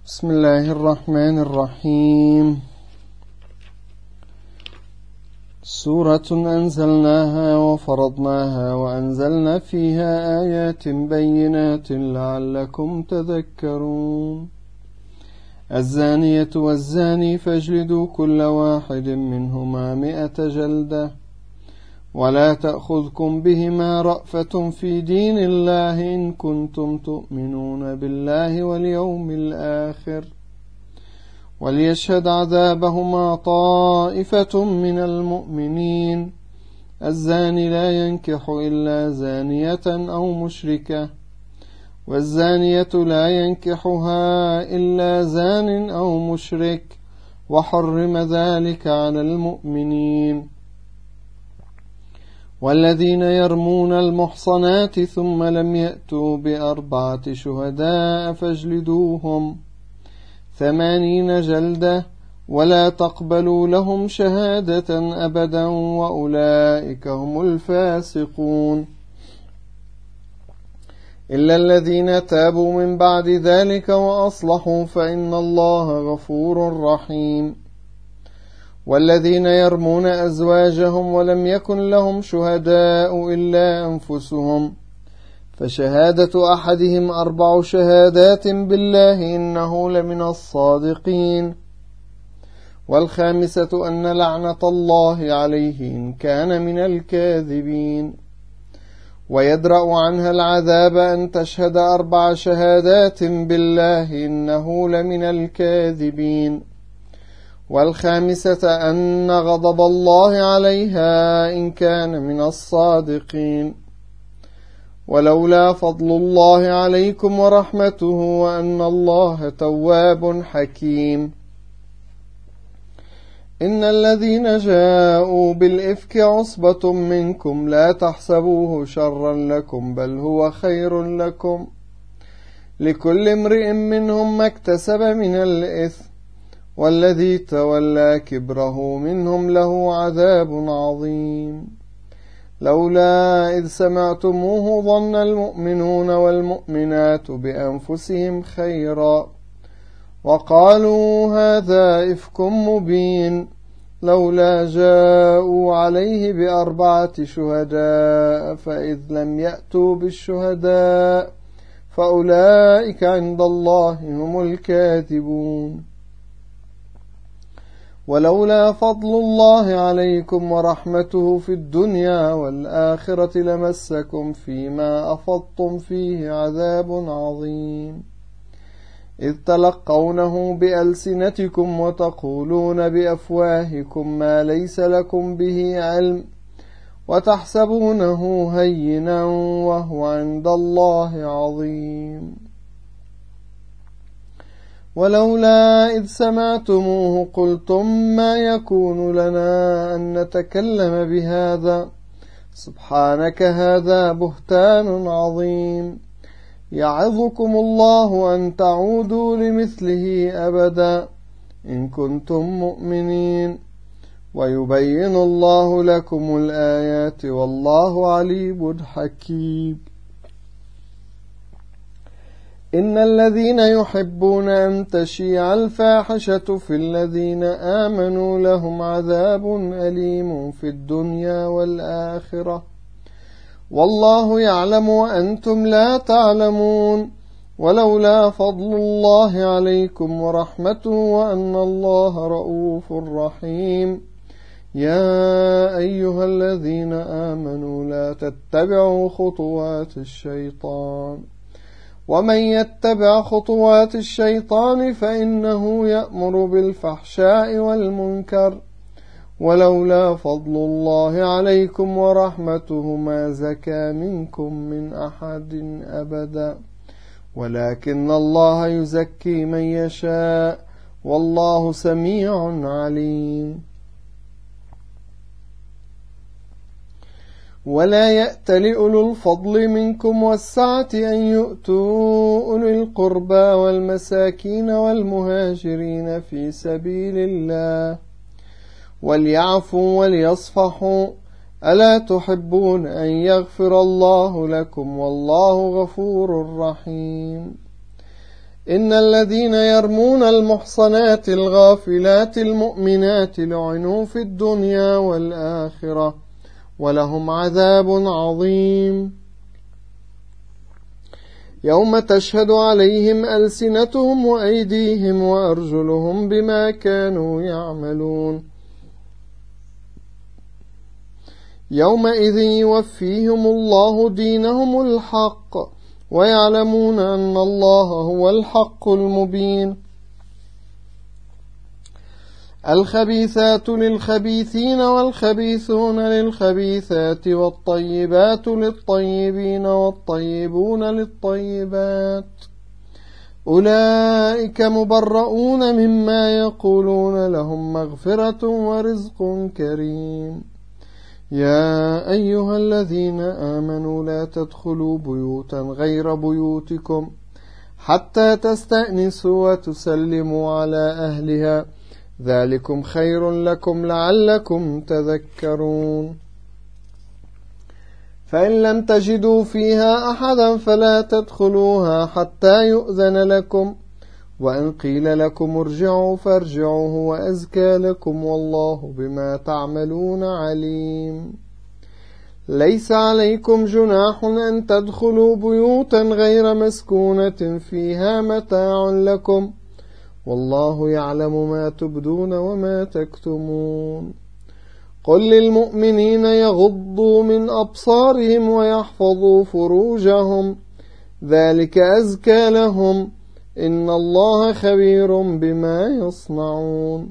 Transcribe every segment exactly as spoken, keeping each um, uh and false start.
بسم الله الرحمن الرحيم. سورة أنزلناها وفرضناها وأنزلنا فيها آيات بينات لعلكم تذكرون. الزانية والزاني فاجلدوا كل واحد منهما مئة جلدة ولا تأخذكم بهما رأفة في دين الله إن كنتم تؤمنون بالله واليوم الآخر وليشهد عذابهما طائفة من المؤمنين. الزاني لا ينكح إلا زانية أو مشركة والزانية لا ينكحها إلا زان أو مشرك وحرم ذلك على المؤمنين. والذين يرمون المحصنات ثم لم يأتوا بأربعة شهداء فاجلدوهم ثمانين جلدة ولا تقبلوا لهم شهادة أبدا وأولئك هم الفاسقون. إلا الذين تابوا من بعد ذلك وأصلحوا فإن الله غفور رحيم. والذين يرمون أزواجهم ولم يكن لهم شهداء إلا أنفسهم فشهادة أحدهم أربع شهادات بالله إنه لمن الصادقين. والخامسة أن لعنة الله عليه إن كان من الكاذبين. ويدرأ عنها العذاب أن تشهد أربع شهادات بالله إنه لمن الكاذبين. والخامسة أن غضب الله عليها إن كان من الصادقين. ولولا فضل الله عليكم ورحمته وأن الله تواب حكيم. إن الذين جاءوا بالإفك عصبة منكم لا تحسبوه شرا لكم بل هو خير لكم لكل امرئ منهم ما اكتسب من الإثم والذي تولى كبره منهم له عذاب عظيم. لولا إذ سمعتموه ظن المؤمنون والمؤمنات بأنفسهم خيرا وقالوا هذا إفك مبين لولا جاءوا عليه بأربعة شهداء فإذ لم يأتوا بالشهداء فأولئك عند الله هم الكاذبون. ولولا فضل الله عليكم ورحمته في الدنيا والآخرة لمسكم فيما أفضتم فيه عذاب عظيم إذ تلقونه بألسنتكم وتقولون بأفواهكم ما ليس لكم به علم وتحسبونه هينا وهو عند الله عظيم. ولولا إذ سمعتموه قلتم ما يكون لنا أن نتكلم بهذا سبحانك هذا بهتان عظيم يعظكم الله أن تعودوا لمثله أبدا إن كنتم مؤمنين ويبين الله لكم الآيات والله عليم حكيم. إن الذين يحبون أن تشيع الفاحشة في الذين آمنوا لهم عذاب أليم في الدنيا والآخرة والله يعلم وأنتم لا تعلمون. ولولا فضل الله عليكم ورحمته وأن الله رؤوف رحيم. يا أيها الذين آمنوا لا تتبعوا خطوات الشيطان ومن يتبع خطوات الشيطان فإنه يأمر بالفحشاء والمنكر ولولا فضل الله عليكم ورحمته ما زكى منكم من أحد أبدا ولكن الله يزكي من يشاء والله سميع عليم. ولا يأتل أولو الفضل منكم والسعة أن يؤتوا أولي القربى والمساكين والمهاجرين في سبيل الله وليعفوا وليصفحوا ألا تحبون أن يغفر الله لكم والله غفور رحيم. إن الذين يرمون المحصنات الغافلات المؤمنات لعنوا في الدنيا والآخرة ولهم عذاب عظيم يوم تشهد عليهم ألسنتهم وأيديهم وأرجلهم بما كانوا يعملون يومئذ يوفيهم الله دينهم الحق ويعلمون أن الله هو الحق المبين الخبيثات للخبيثين والخبيثون للخبيثات والطيبات للطيبين والطيبون للطيبات أولئك مبرؤون مما يقولون لهم مغفرة ورزق كريم يا أيها الذين آمنوا لا تدخلوا بيوتا غير بيوتكم حتى تستأنسوا وتسلموا على أهلها ذلكم خير لكم لعلكم تذكرون فإن لم تجدوا فيها أحدا فلا تدخلوها حتى يؤذن لكم وإن قيل لكم ارجعوا فارجعوا هو أزكى لكم والله بما تعملون عليم ليس عليكم جناح أن تدخلوا بيوتا غير مسكونة فيها متاع لكم والله يعلم ما تبدون وما تكتمون قل للمؤمنين يغضوا من أبصارهم ويحفظوا فروجهم ذلك أزكى لهم إن الله خبير بما يصنعون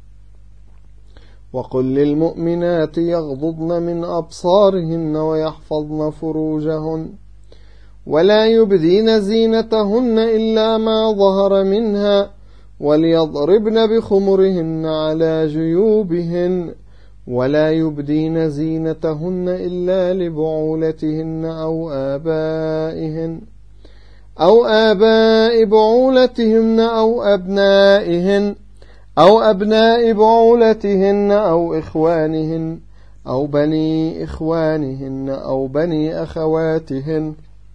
وقل للمؤمنات يغضضن من أبصارهن ويحفظن فروجهن ولا يبدين زينتهن إلا ما ظهر منها وليضربن بخمرهن على جيوبهن ولا يبدين زينتهن إلا لبعولتهن أو آبائهن أو آباء بعولتهن أو أبنائهن أو أبناء بعولتهن أو إخوانهن أو بني إخوانهن أو بني أخواتهن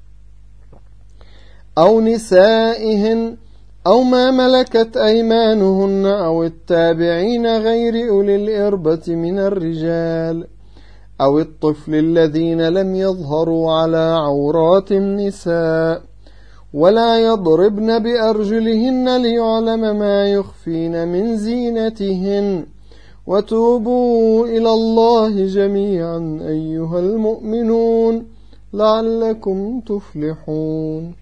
أو نسائهن أو ما ملكت أيمانهن أو التابعين غير أولي الإربة من الرجال أو الطفل الذين لم يظهروا على عورات النساء ولا يضربن بأرجلهن ليعلم ما يخفين من زينتهن وتوبوا إلى الله جميعا أيها المؤمنون لعلكم تفلحون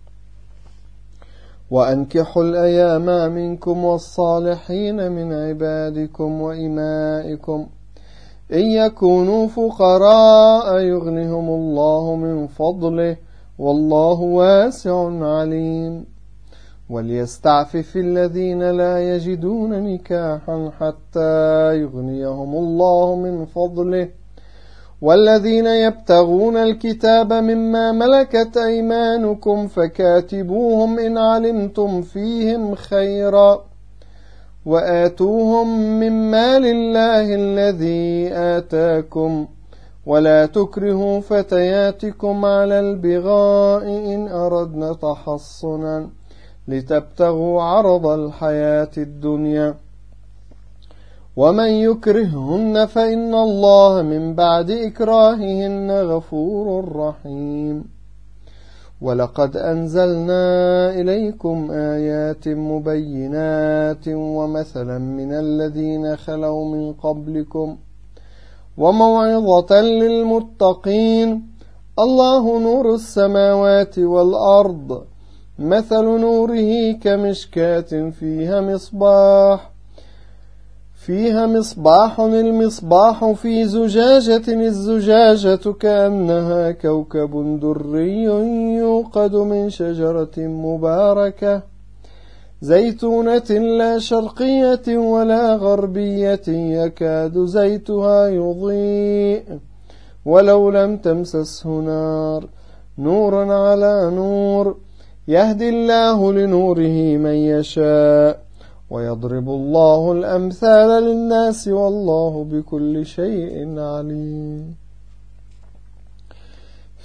وأنكحوا الأيام منكم والصالحين من عبادكم وإمائكم إن يكونوا فقراء يغنهم الله من فضله والله واسع عليم وليستعفف الذين لا يجدون نكاحا حتى يغنيهم الله من فضله والذين يبتغون الكتاب مما ملكت أيمانكم فكاتبوهم إن علمتم فيهم خيرا وآتوهم من مال الله الذي آتاكم ولا تكرهوا فتياتكم على البغاء إن أردنا تحصنا لتبتغوا عرض الحياة الدنيا ومن يكرههن فإن الله من بعد إكراههن غفور رحيم ولقد أنزلنا إليكم آيات مبينات ومثلا من الذين خلوا من قبلكم وموعظة للمتقين الله نور السماوات والأرض مثل نوره كمشكاة فيها مصباح فيها مصباح المصباح في زجاجة الزجاجة كأنها كوكب دري يوقد من شجرة مباركة زيتونة لا شرقية ولا غربية يكاد زيتها يضيء ولو لم تمسسه نار نور على نور يهدي الله لنوره من يشاء ويضرب الله الأمثال للناس والله بكل شيء عليم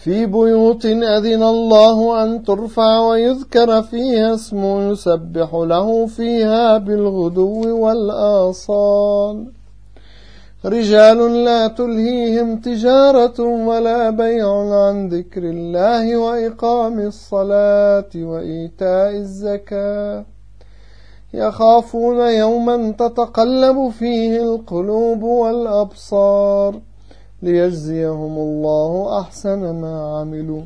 في بيوت أذن الله أن ترفع ويذكر فيها اسمه يسبح له فيها بالغدو والآصال رجال لا تلهيهم تجارة ولا بيع عن ذكر الله وإقام الصلاة وإيتاء الزكاة يخافون يوما تتقلب فيه القلوب والأبصار ليجزيهم الله أحسن ما عملوا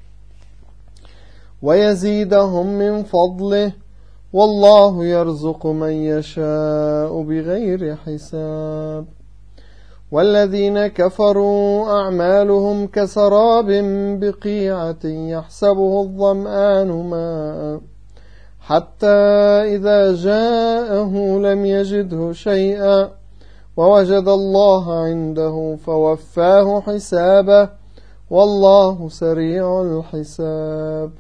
ويزيدهم من فضله والله يرزق من يشاء بغير حساب والذين كفروا أعمالهم كسراب بقيعة يحسبه الظمآن ماء حتى إذا جاءه لم يجده شيئا ووجد الله عنده فوفاه حسابه والله سريع الحساب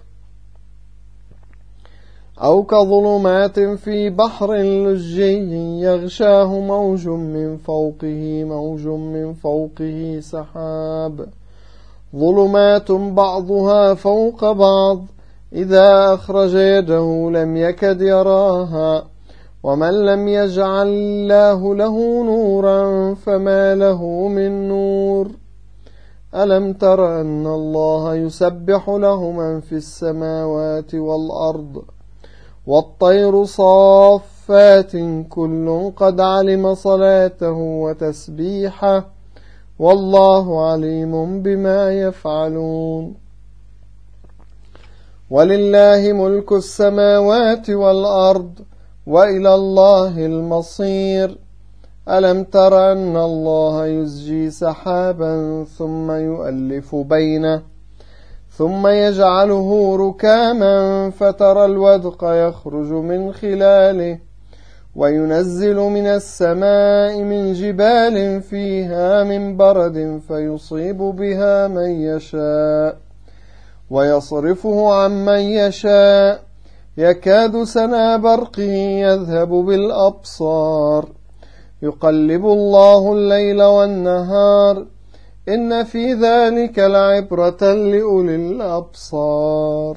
أو كظلمات في بحر لجي يغشاه موج من فوقه موج من فوقه سحاب ظلمات بعضها فوق بعض إذا أخرج يده لم يكد يراها ومن لم يجعل الله له نورا فما له من نور ألم تر أن الله يسبح له من في السماوات والأرض والطير صافات كل قد علم صلاته وتسبيحه والله عليم بما يفعلون ولله ملك السماوات والأرض وإلى الله المصير ألم تر أن الله يزجي سحابا ثم يؤلف بينه ثم يجعله ركاما فترى الودق يخرج من خلاله وينزل من السماء من جبال فيها من برد فيصيب بها من يشاء ويصرفه عن من يشاء يكاد سنا برقه يذهب بالأبصار يقلب الله الليل والنهار إن في ذلك لعبرة لأولي الأبصار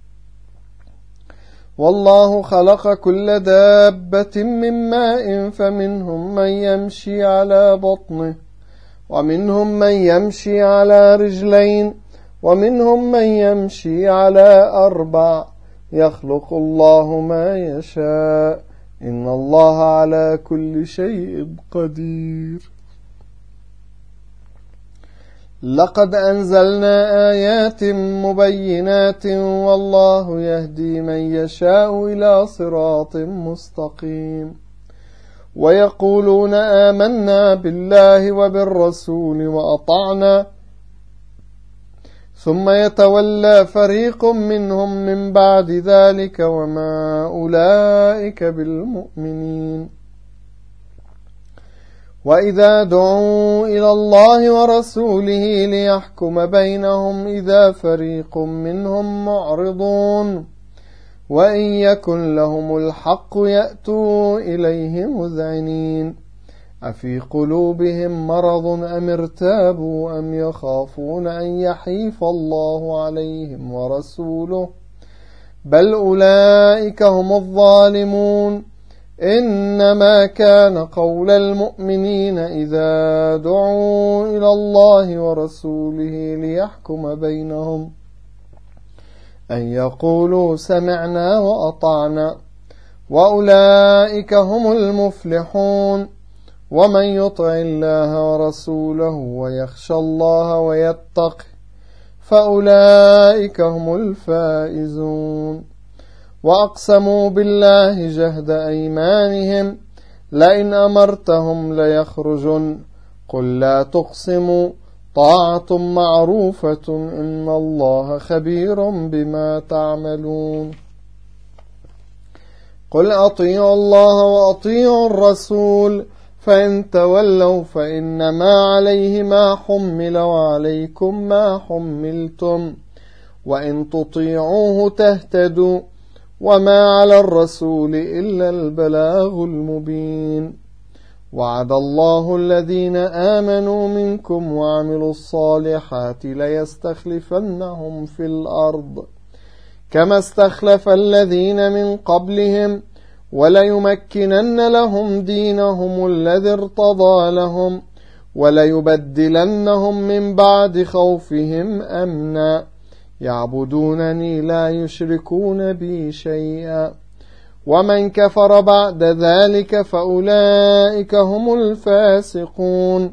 والله خلق كل دابة من ماء فمنهم من يمشي على بطنه ومنهم من يمشي على رجلين ومنهم من يمشي على أربع يخلق الله ما يشاء إن الله على كل شيء قدير لقد أنزلنا آيات مبينات والله يهدي من يشاء إلى صراط مستقيم ويقولون آمنا بالله وبالرسول وأطعنا ثم يتولى فريق منهم من بعد ذلك وما أولئك بالمؤمنين وإذا دعوا إلى الله ورسوله ليحكم بينهم إذا فريق منهم معرضون وإن يكن لهم الحق يأتوا إليه مذعنين أفي قلوبهم مرض أم ارتابوا أم يخافون أن يحيف الله عليهم ورسوله بل أولئك هم الظالمون إنما كان قول المؤمنين إذا دعوا إلى الله ورسوله ليحكم بينهم أن يقولوا سمعنا وأطعنا وأولئك هم المفلحون ومن يطع الله ورسوله ويخشى الله ويتقه فأولئك هم الفائزون وأقسموا بالله جهد أيمانهم لئن أمرتهم ليخرجن قل لا تقسموا طاعة معروفة إن الله خبير بما تعملون قل أطيعوا الله وأطيعوا الرسول فإن تولوا فإنما عليه ما حمل وعليكم ما حملتم وإن تطيعوه تهتدوا وما على الرسول إلا البلاغ المبين وعد الله الذين آمنوا منكم وعملوا الصالحات ليستخلفنهم في الأرض كما استخلف الذين من قبلهم وليمكنن لهم دينهم الذي ارتضى لهم وليبدلنهم من بعد خوفهم أمنا يعبدونني لا يشركون بي شيئا ومن كفر بعد ذلك فأولئك هم الفاسقون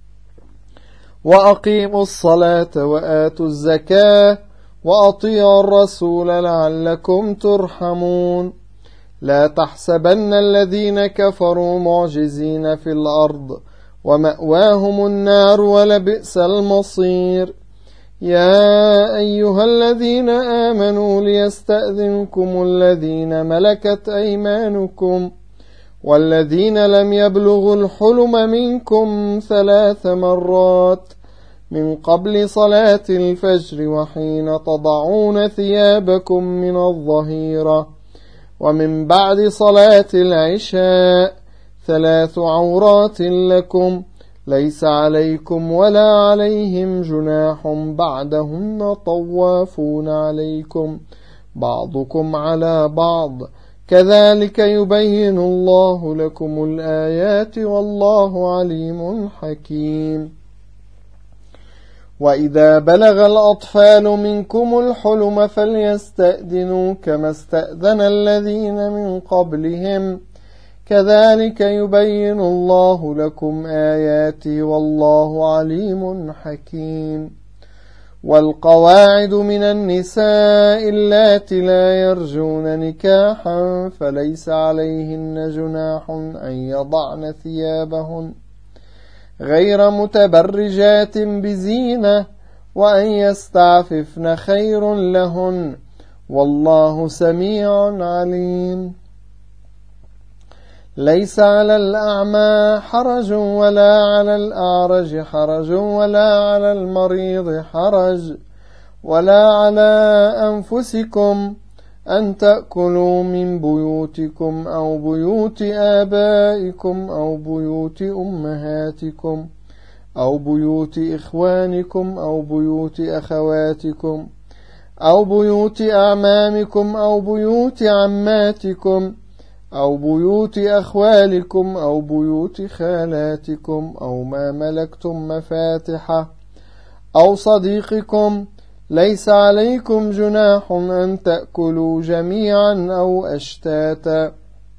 وأقيموا الصلاة وآتوا الزكاة وأطيعوا الرسول لعلكم ترحمون لا تحسبن الذين كفروا معجزين في الأرض ومأواهم النار ولبئس المصير يا أيها الذين آمنوا ليستأذنكم الذين ملكت أيمانكم والذين لم يبلغوا الحلم منكم ثلاث مرات من قبل صلاة الفجر وحين تضعون ثيابكم من الظهيرة ومن بعد صلاة العشاء ثلاث عورات لكم ليس عليكم ولا عليهم جناح بعدهن طوافون عليكم بعضكم على بعض كذلك يبين الله لكم الآيات والله عليم حكيم وإذا بلغ الأطفال منكم الحلم فليستأذنوا كما استأذن الذين من قبلهم كذلك يبين الله لكم آياته والله عليم حكيم والقواعد من النساء اللاتي لا يرجون نكاحا فليس عليهن جناح أن يضعن ثيابهن غير متبرجات بزينة وأن يستعففن خير لهن والله سميع عليم ليس على الأعمى حرج ولا على الأعرج حرج ولا على المريض حرج ولا على أنفسكم أن تأكلوا من بيوتكم أو بيوت آبائكم أو بيوت أمهاتكم أو بيوت إخوانكم أو بيوت أخواتكم أو بيوت أعمامكم أو بيوت عماتكم أو بيوت أخوالكم أو بيوت خالاتكم أو ما ملكتم مفاتحه أو صديقكم ليس عليكم جناح أن تأكلوا جميعا أو أشتاتا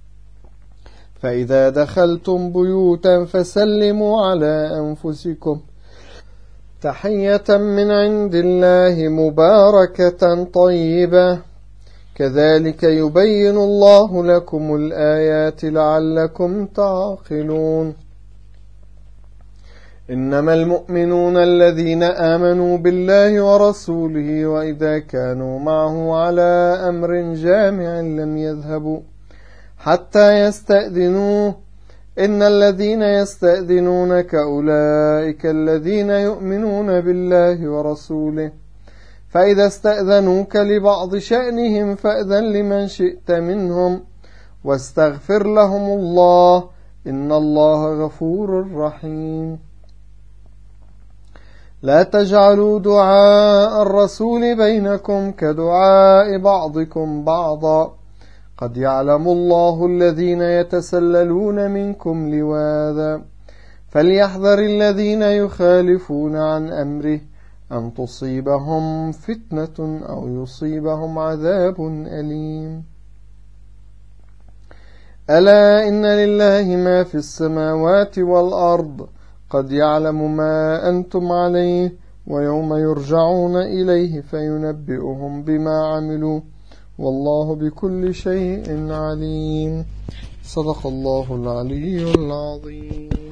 فإذا دخلتم بيوتا فسلموا على أنفسكم تحية من عند الله مباركة طيبة كذلك يبين الله لكم الآيات لعلكم تعقلون إنما المؤمنون الذين آمنوا بالله ورسوله وإذا كانوا معه على أمر جامع لم يذهبوا حتى يستأذنوه إن الذين يستأذنونك أولئك الذين يؤمنون بالله ورسوله فإذا استأذنوك لبعض شأنهم فأذن لمن شئت منهم واستغفر لهم الله إن الله غفور رحيم لا تجعلوا دعاء الرسول بينكم كدعاء بعضكم بعضا قد يعلم الله الذين يتسللون منكم لواذا فليحذر الذين يخالفون عن أمره أن تصيبهم فتنة أو يصيبهم عذاب أليم ألا إن لله ما في السماوات والأرض قد يعلم ما أنتم عليه ويوم يرجعون إليه فينبئهم بما عملوا والله بكل شيء عليم صدق الله العلي العظيم.